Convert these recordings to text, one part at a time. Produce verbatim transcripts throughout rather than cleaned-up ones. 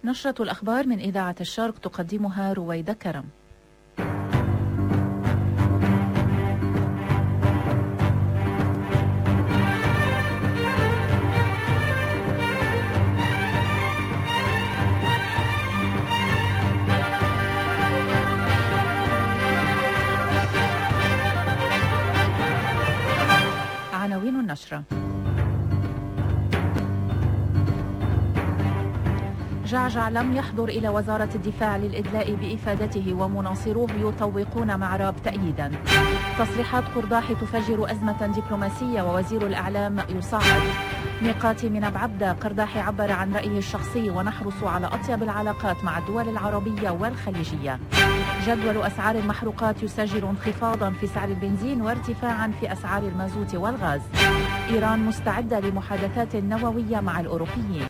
نشرة الأخبار من إذاعة الشرق تقدمها رويدة كرم. عناوين النشرة: جعجع لم يحضر إلى وزارة الدفاع للإدلاء بإفادته ومناصروه يطوقون معراب تأييدا. تصريحات قرداحي تفجر أزمة دبلوماسية ووزير الإعلام يصعد. ميقاتي من بعبدة: قرداحي عبر عن رأيه الشخصي ونحرص على أطيب العلاقات مع الدول العربية والخليجية. جدول أسعار المحروقات يسجل انخفاضا في سعر البنزين وارتفاعا في أسعار المازوت والغاز. إيران مستعدة لمحادثات نووية مع الأوروبيين.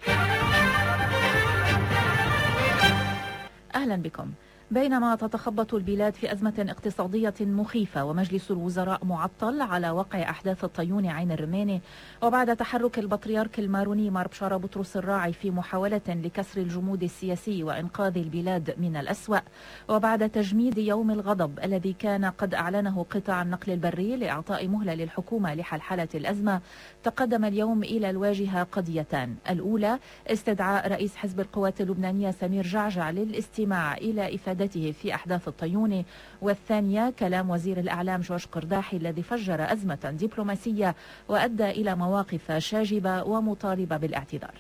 أهلا بكم. بينما تتخبط البلاد في أزمة اقتصادية مخيفة ومجلس الوزراء معطل على وقع أحداث الطيون عين الرماني، وبعد تحرك البطريرك الماروني مار بشارة بطرس الراعي في محاولة لكسر الجمود السياسي وإنقاذ البلاد من الأسوأ، وبعد تجميد يوم الغضب الذي كان قد أعلنه قطاع النقل البري لإعطاء مهلة للحكومة لحلحلة الأزمة، تقدم اليوم إلى الواجهة قضيتان: الأولى استدعاء رئيس حزب القوات اللبنانية سمير جعجع للاستماع إلى إفادة في أحداث الطيون، والثانية كلام وزير الإعلام جورج قرداحي الذي فجر أزمة دبلوماسية وأدى إلى مواقف شاجبة ومطالبة بالاعتذار.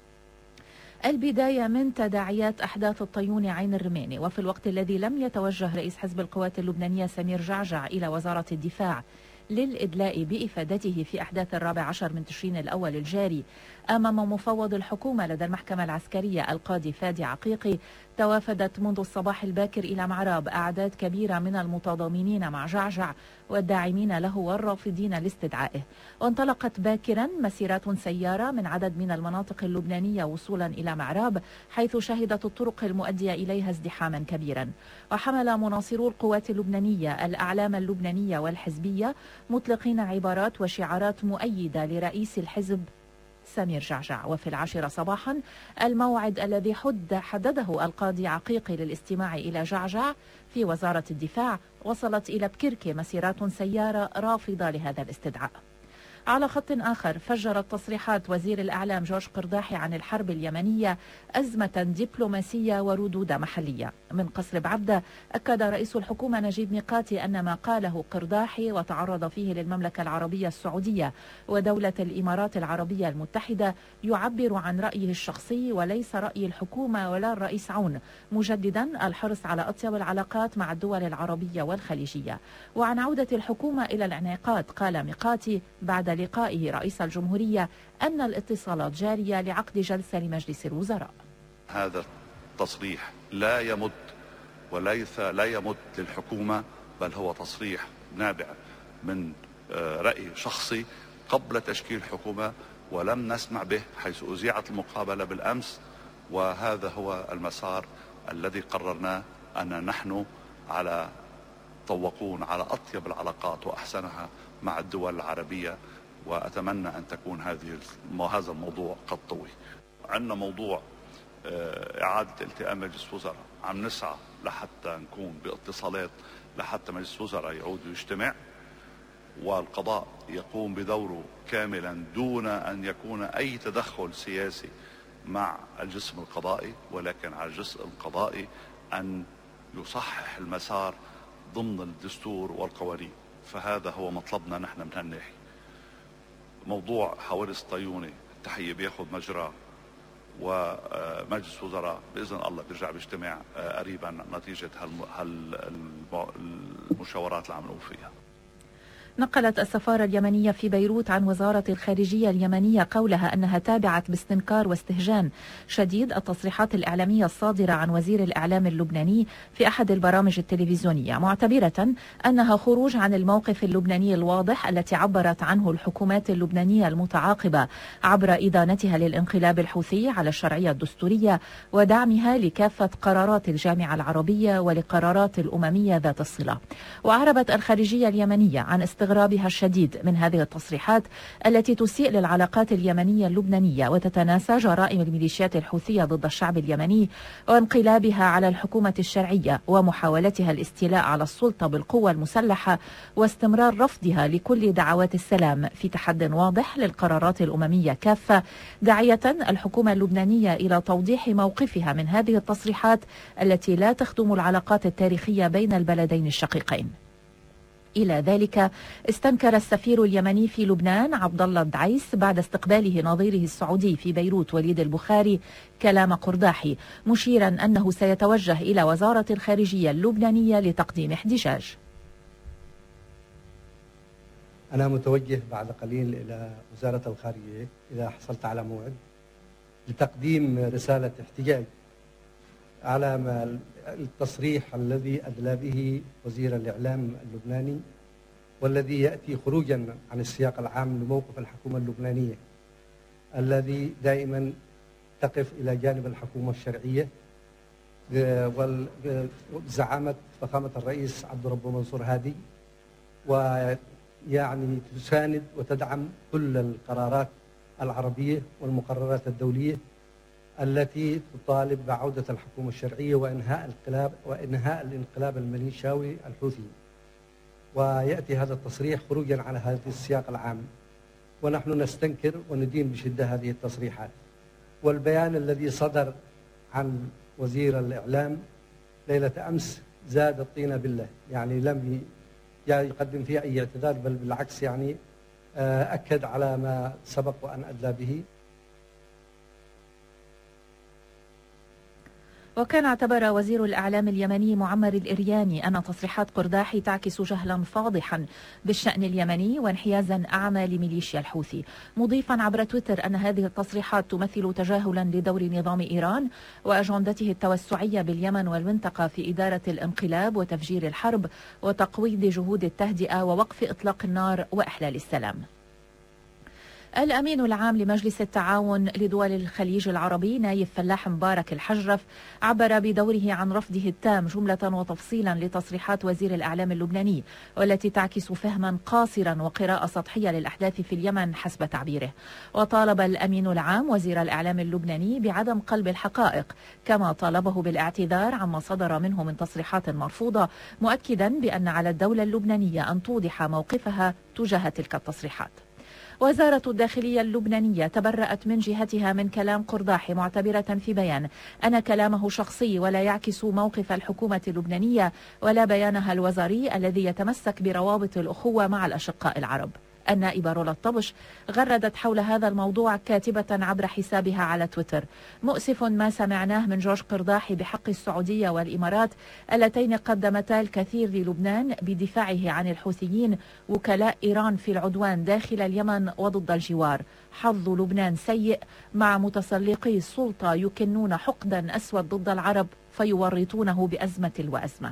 البداية من تداعيات أحداث الطيون عين الرماني، وفي الوقت الذي لم يتوجه رئيس حزب القوات اللبنانية سمير جعجع إلى وزارة الدفاع للإدلاء بإفادته في أحداث الرابع عشر من تشرين الأول الجاري أمام مفوض الحكومة لدى المحكمة العسكرية القاضي فادي عقيقي، توافدت منذ الصباح الباكر إلى معراب أعداد كبيرة من المتضامنين مع جعجع والداعمين له والرافضين لاستدعائه، وانطلقت باكرا مسيرات سيارة من عدد من المناطق اللبنانية وصولا إلى معراب، حيث شهدت الطرق المؤدية إليها ازدحاما كبيرا. وحمل مناصرو القوات اللبنانية الأعلام اللبنانية والحزبية مطلقين عبارات وشعارات مؤيدة لرئيس الحزب سمير جعجع. وفي العاشرة صباحا الموعد الذي حد حدده القاضي عقيقي للاستماع إلى جعجع في وزارة الدفاع، وصلت إلى بكركي مسيرات سيارة رافضة لهذا الاستدعاء. على خط آخر، فجرت تصريحات وزير الإعلام جورج قرداحي عن الحرب اليمنية أزمة دبلوماسية وردود محلية. من قصر بعبدة أكد رئيس الحكومة نجيب ميقاتي أن ما قاله قرداحي وتعرض فيه للمملكة العربية السعودية ودولة الإمارات العربية المتحدة يعبر عن رأيه الشخصي وليس رأي الحكومة ولا الرئيس عون، مجددا الحرص على أطيب العلاقات مع الدول العربية والخليجية. وعن عودة الحكومة إلى الانعقاد قال ميقاتي بعد لقائه رئيس الجمهورية أن الاتصالات جارية لعقد جلسة لمجلس الوزراء. هذا التصريح لا يمد وليس لا يمد للحكومة، بل هو تصريح نابع من رأي شخصي قبل تشكيل حكومة، ولم نسمع به حيث أذيعت المقابلة بالأمس. وهذا هو المسار الذي قررناه، أن نحن على طوقون على أطيب العلاقات وأحسنها مع الدول العربية، وأتمنى أن تكون هذه هذا الموضوع قد طوي. عندنا موضوع إعادة التئام مجلس وزراء، عم نسعى لحتى نكون باتصالات لحتى مجلس وزراء يعود يجتمع والقضاء يقوم بدوره كاملا دون أن يكون أي تدخل سياسي مع الجسم القضائي، ولكن على الجسم القضائي أن يصحح المسار ضمن الدستور والقوانين. فهذا هو مطلبنا نحن من هالناحية. موضوع حوادث طيوني التحية بياخذ مجراه، ومجلس وزراء بإذن الله بيرجع بيجتمع قريبا نتيجة هالمشاورات اللي عم نقوم فيها. نقلت السفارة اليمنية في بيروت عن وزارة الخارجية اليمنية قولها أنها تابعت باستنكار واستهجان شديد التصريحات الإعلامية الصادرة عن وزير الإعلام اللبناني في أحد البرامج التلفزيونية، معتبرة أنها خروج عن الموقف اللبناني الواضح التي عبرت عنه الحكومات اللبنانية المتعاقبة عبر إدانتها للانقلاب الحوثي على الشرعية الدستورية ودعمها لكافة قرارات الجامعة العربية ولقرارات الأممية ذات الصلة. وأعربت الخارجية اليمنية عن استغلال استغرابها الشديد من هذه التصريحات التي تسيء للعلاقات اليمنية اللبنانية وتتناسى جرائم الميليشيات الحوثية ضد الشعب اليمني وانقلابها على الحكومة الشرعية ومحاولتها الاستيلاء على السلطة بالقوة المسلحة واستمرار رفضها لكل دعوات السلام في تحد واضح للقرارات الأممية كافة، داعية الحكومة اللبنانية إلى توضيح موقفها من هذه التصريحات التي لا تخدم العلاقات التاريخية بين البلدين الشقيقين. إلى ذلك استنكر السفير اليمني في لبنان عبد الله الدعيس بعد استقباله نظيره السعودي في بيروت وليد البخاري كلام قرداحي، مشيرا أنه سيتوجه إلى وزارة الخارجية اللبنانية لتقديم احتجاج. أنا متوجه بعد قليل إلى وزارة الخارجية إذا حصلت على موعد لتقديم رسالة احتجاج على ما التصريح الذي أدلى به وزير الإعلام اللبناني والذي يأتي خروجا عن السياق العام لموقف الحكومة اللبنانية الذي دائما تقف إلى جانب الحكومة الشرعية وزعامة فخامة الرئيس عبد ربه منصور هادي، ويعني تساند وتدعم كل القرارات العربية والمقررات الدولية التي تطالب بعودة الحكومة الشرعية وإنهاء الانقلاب وإنهاء الانقلاب الميليشياوي الحوثي. ويأتي هذا التصريح خروجا على هذا السياق العام، ونحن نستنكر وندين بشدة هذه التصريحات. والبيان الذي صدر عن وزير الإعلام ليلة أمس زاد الطين بالله، يعني لم يقدم فيه أي اعتذار، بل بالعكس يعني أكد على ما سبق وأن أدلى به. وكان اعتبر وزير الإعلام اليمني معمر الإرياني أن تصريحات قرداحي تعكس جهلا فاضحا بالشأن اليمني وانحيازا أعمى لميليشيا الحوثي، مضيفا عبر تويتر أن هذه التصريحات تمثل تجاهلا لدور نظام إيران وأجندته التوسعية باليمن والمنطقة في إدارة الانقلاب وتفجير الحرب وتقويض جهود التهدئة ووقف إطلاق النار وإحلال السلام. الأمين العام لمجلس التعاون لدول الخليج العربي نايف فلاح مبارك الحجرف عبر بدوره عن رفضه التام جملة وتفصيلا لتصريحات وزير الإعلام اللبناني، والتي تعكس فهما قاصرا وقراءة سطحية للأحداث في اليمن حسب تعبيره. وطالب الأمين العام وزير الإعلام اللبناني بعدم قلب الحقائق، كما طالبه بالاعتذار عما صدر منه من تصريحات مرفوضة، مؤكدا بأن على الدولة اللبنانية أن توضح موقفها تجاه تلك التصريحات. وزارة الداخلية اللبنانية تبرأت من جهتها من كلام قرداحي، معتبرة في بيان أن كلامه شخصي ولا يعكس موقف الحكومة اللبنانية ولا بيانها الوزاري الذي يتمسك بروابط الأخوة مع الأشقاء العرب. النائبة رولا الطبش غردت حول هذا الموضوع كاتبة عبر حسابها على تويتر: مؤسف ما سمعناه من جورج قرداحي بحق السعودية والإمارات اللتين قدمتا الكثير للبنان بدفاعه عن الحوثيين وكلاء إيران في العدوان داخل اليمن وضد الجوار. حظ لبنان سيء مع متسلقي السلطة يكنون حقدا أسود ضد العرب فيورطونه بأزمة وأزمة.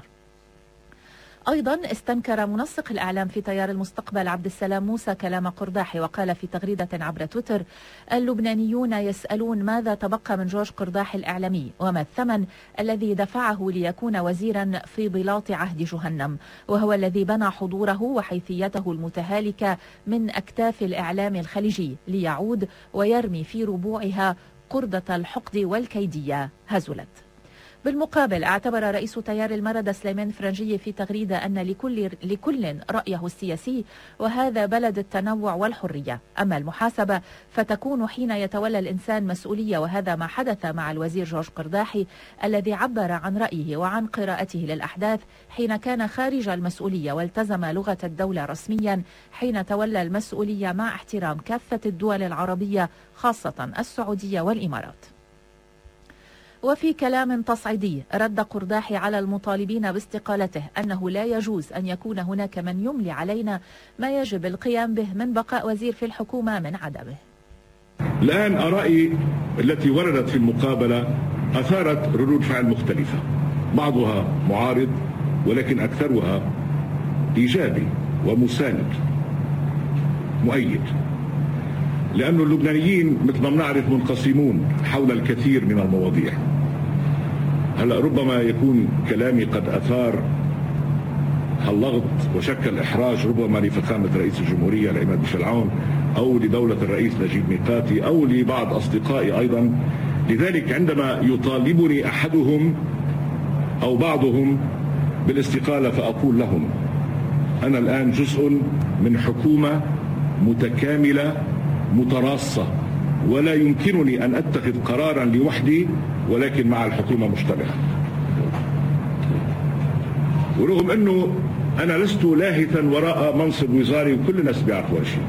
أيضا استنكر منسق الإعلام في تيار المستقبل عبد السلام موسى كلام قرداحي، وقال في تغريدة عبر تويتر: اللبنانيون يسألون ماذا تبقى من جورج قرداحي الإعلامي وما الثمن الذي دفعه ليكون وزيرا في بلاط عهد جهنم، وهو الذي بنى حضوره وحيثيته المتهالكة من أكتاف الإعلام الخليجي ليعود ويرمي في ربوعها قردة الحقد والكيدية. هزلت. بالمقابل اعتبر رئيس تيار المردة سليمان فرنجي في تغريدة أن لكل, لكل رأيه السياسي وهذا بلد التنوع والحرية، أما المحاسبة فتكون حين يتولى الإنسان مسؤولية، وهذا ما حدث مع الوزير جورج قرداحي الذي عبر عن رأيه وعن قراءته للأحداث حين كان خارج المسؤولية والتزم لغة الدولة رسميا حين تولى المسؤولية مع احترام كافة الدول العربية خاصة السعودية والإمارات. وفي كلام تصعيدي رد قرداحي على المطالبين باستقالته أنه لا يجوز أن يكون هناك من يملي علينا ما يجب القيام به من بقاء وزير في الحكومة من عدمه. الآن آرائي التي وردت في المقابلة أثارت ردود فعل مختلفة، بعضها معارض ولكن أكثرها إيجابي ومساند مؤيد، لأن اللبنانيين مثل ما بنعرف منقسمون حول الكثير من المواضيع. هلا ربما يكون كلامي قد أثار اللغط وشكل إحراج ربما لفخامة رئيس الجمهورية العماد ميشيل عون أو لدولة الرئيس نجيب ميقاتي أو لبعض أصدقائي أيضا. لذلك عندما يطالبني أحدهم أو بعضهم بالاستقالة فأقول لهم أنا الآن جزء من حكومة متكاملة متراصة، ولا يمكنني أن أتخذ قرارا لوحدي ولكن مع الحكومة مشتبكة. ورغم أنه أنا لست لاهثا وراء منصب وزاري وكل الناس بيعرفوا هالشيء،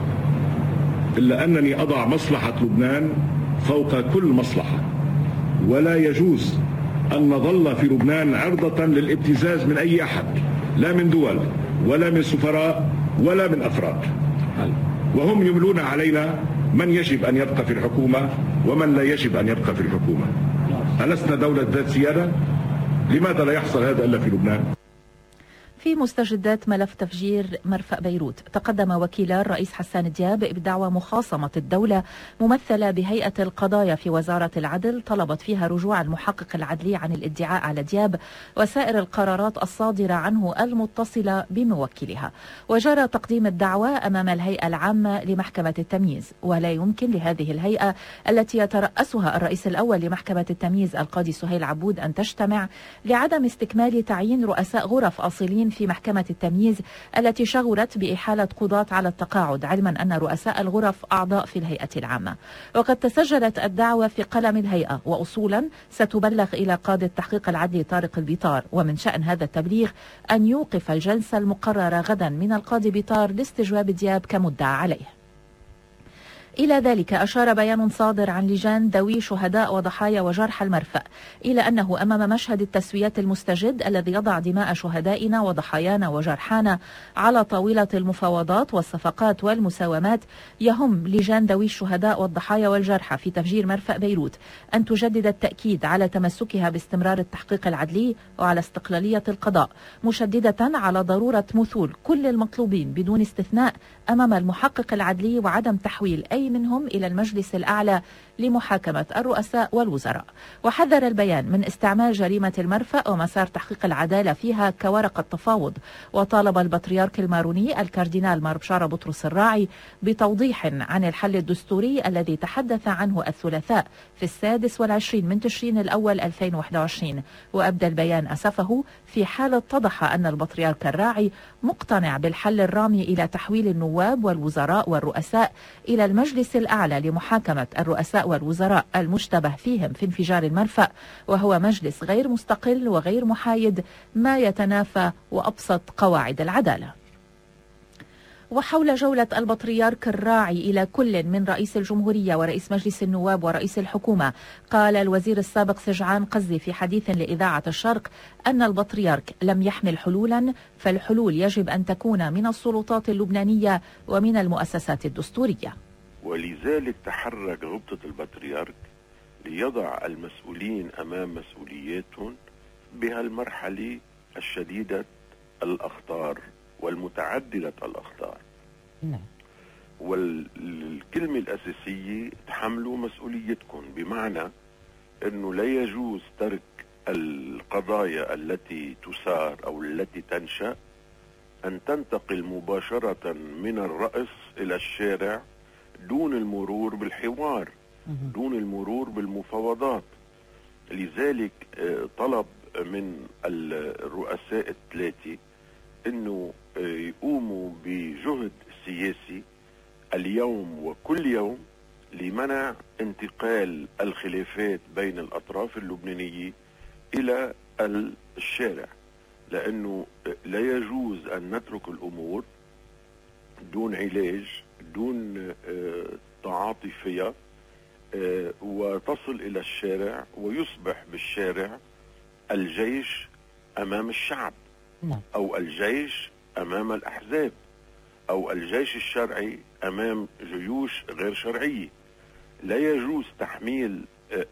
إلا أنني أضع مصلحة لبنان فوق كل مصلحة، ولا يجوز أن نظل في لبنان عرضة للابتزاز من أي أحد، لا من دول ولا من سفراء ولا من أفراد، وهم يملون علينا من يجب أن يبقى في الحكومة ومن لا يجب أن يبقى في الحكومة. ألسنا دولة ذات سيادة؟ لماذا لا يحصل هذا إلا في لبنان؟ في مستجدات ملف تفجير مرفأ بيروت، تقدم وكيل الرئيس حسان دياب بدعوى مخاصمة الدولة ممثلة بهيئة القضايا في وزارة العدل، طلبت فيها رجوع المحقق العدلي عن الادعاء على دياب وسائر القرارات الصادرة عنه المتصلة بموكلها. وجرى تقديم الدعوى أمام الهيئة العامة لمحكمة التمييز، ولا يمكن لهذه الهيئة التي يترأسها الرئيس الأول لمحكمة التمييز القاضي سهيل عبود أن تجتمع لعدم استكمال تعيين رؤساء غرف أصيلين في محكمة التمييز التي شغلت بإحالة قضاة على التقاعد، علما أن رؤساء الغرف أعضاء في الهيئة العامة. وقد تسجلت الدعوة في قلم الهيئة وأصولا ستبلغ إلى قاضي التحقيق العدلي طارق البيطار، ومن شأن هذا التبليغ أن يوقف الجلسة المقررة غدا من القاضي بيطار لاستجواب دياب كمدعى عليه. إلى ذلك أشار بيان صادر عن لجان ذوي شهداء وضحايا وجرحى المرفأ إلى أنه أمام مشهد التسويات المستجد الذي يضع دماء شهدائنا وضحايانا وجرحانا على طاولة المفاوضات والصفقات والمساومات، يهم لجان ذوي الشهداء والضحايا والجرحى في تفجير مرفأ بيروت أن تجدد التأكيد على تمسكها باستمرار التحقيق العدلي وعلى استقلالية القضاء، مشددة على ضرورة مثول كل المطلوبين بدون استثناء أمام المحقق العدلي وعدم تحويل أي منهم إلى المجلس الأعلى لمحاكمة الرؤساء والوزراء. وحذر البيان من استعمال جريمة المرفأ ومسار تحقيق العدالة فيها كورقة تفاوض، وطالب البطريرك الماروني الكاردينال مار بشارة بطرس الراعي بتوضيح عن الحل الدستوري الذي تحدث عنه الثلاثاء في السادس والعشرين من تشرين الأول ألفين وواحد وعشرين. وأبدى البيان أسفه في حال اتضح أن البطريرك الراعي مقتنع بالحل الرامي إلى تحويل النواب والوزراء والرؤساء إلى المجلس الأعلى لمحاكمة الرؤساء والوزراء المشتبه فيهم في انفجار المرفأ، وهو مجلس غير مستقل وغير محايد ما يتنافى وأبسط قواعد العدالة. وحول جولة البطريرك الراعي إلى كل من رئيس الجمهورية ورئيس مجلس النواب ورئيس الحكومة، قال الوزير السابق سجعان قزي في حديث لإذاعة الشرق أن البطريرك لم يحمل حلولا، فالحلول يجب أن تكون من السلطات اللبنانية ومن المؤسسات الدستورية. ولذلك تحرك غبطة البطريرك ليضع المسؤولين أمام مسؤولياتهم بهالمرحلة الشديدة الأخطار والمتعددة الأخطار. نعم. والكلمة الأساسية تحملوا مسؤوليتكم، بمعنى أنه لا يجوز ترك القضايا التي تثار أو التي تنشأ أن تنتقل مباشرة من الرأس إلى الشارع دون المرور بالحوار، دون المرور بالمفاوضات. لذلك طلب من الرؤساء الثلاثة أنه يقوموا بجهد سياسي اليوم وكل يوم لمنع انتقال الخلافات بين الأطراف اللبنانية إلى الشارع، لأنه لا يجوز أن نترك الأمور دون علاج، دون تعاطي فيها، وتصل إلى الشارع ويصبح بالشارع الجيش أمام الشعب، أو الجيش أمام الأحزاب، أو الجيش الشرعي أمام جيوش غير شرعية. لا يجوز تحميل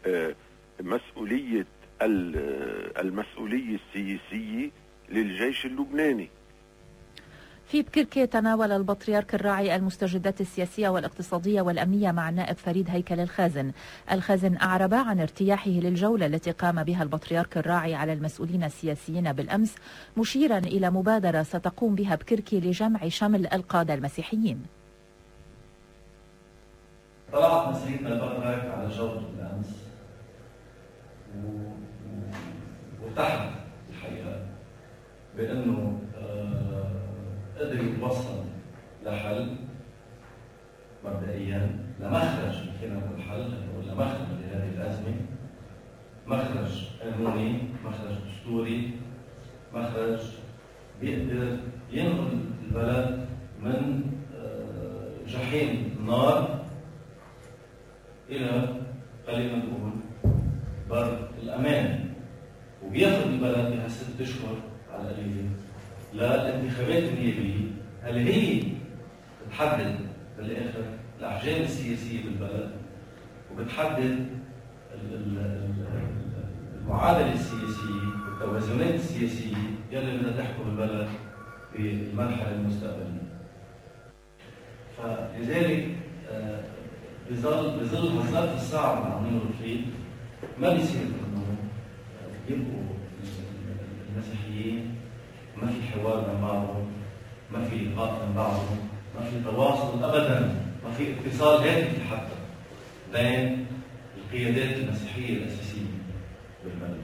مسؤولية المسؤولية السياسية للجيش اللبناني. في بكركي تناول البطريرك الراعي المستجدات السياسية والاقتصادية والأمنية مع النائب فريد هيكل الخازن. الخازن أعرب عن ارتياحه للجولة التي قام بها البطريرك الراعي على المسؤولين السياسيين بالأمس، مشيرا إلى مبادرة ستقوم بها بكركي لجمع شمل القادة المسيحيين. طلعت مسيرتنا البطريرك على جولة بالأمس وارتحت الحقيقة بأنه قدر يتوصل لحل مبدئيا، لمخرج فينا نقول حل ولا مخرج لهذه الأزمة، مخرج قانوني، مخرج دستوري، مخرج بيقدر ينقل البلد من جحيم النار إلى خلينا نقول بر الأمان، وبياخذ البلد بهالست أشهر على القليل للانتخابات النيابية اللي هي بتحدد بالاخر الاحجام السياسيه بالبلد، وبتحدد المعادله السياسيه والتوازنات السياسيه يلي بدها تحكم البلد في المرحله المستقبليه. فلذلك بظل بظل هالظرف الصعب اللي عم نمر فيه ما بيصير انه يبقوا المسيحيين ما في حوار بين بعضهم، ما في لقاء بين بعضهم، ما في تواصل ابدا، ما في اتصال هاتفي حتى بين القيادات المسيحيه الاساسيه بالبلد.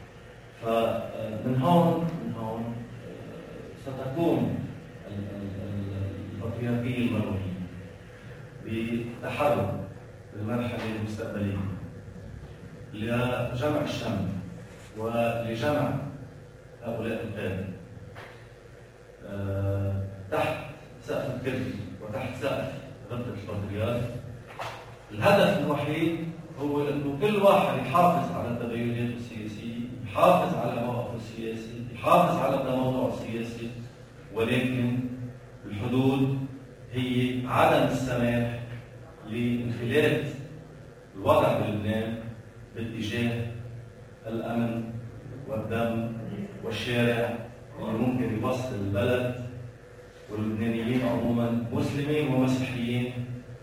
فمن هون من هون ستقوم البطريركيه المروحيه بتحرك بالمرحله المستقبليه لجمع الشمل ولجمع هؤلاء القادة أه تحت سقف الكرسي وتحت سقف غرفة البطريرك. الهدف الوحيد هو انه كل واحد يحافظ على التغيرات السياسية، يحافظ على موقفه السياسي، يحافظ على التموضع السياسي، ولكن الحدود هي عدم السماح لانفلات الوضع بلبنان باتجاه الامن والدم والشارع اللي ممكن يوصل البلد واللبنانيين عموما مسلمين ومسيحيين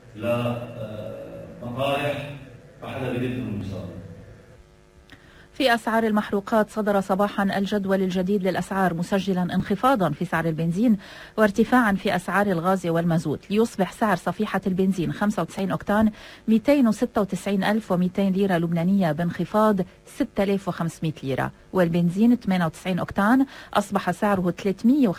لمطارح ما حدا بيريد انه يوصل. في أسعار المحروقات صدر صباحا الجدول الجديد للأسعار مسجلا انخفاضا في سعر البنزين وارتفاعا في أسعار الغاز والمازوت، ليصبح سعر صفيحة البنزين خمسة وتسعين أوكتان مئتين وستة وتسعين ألف ومئتين ليرة لبنانية بانخفاض ستة آلاف وخمسمئة ليرة، والبنزين ثمانية وتسعين أوكتان أصبح سعره ثلاثمئة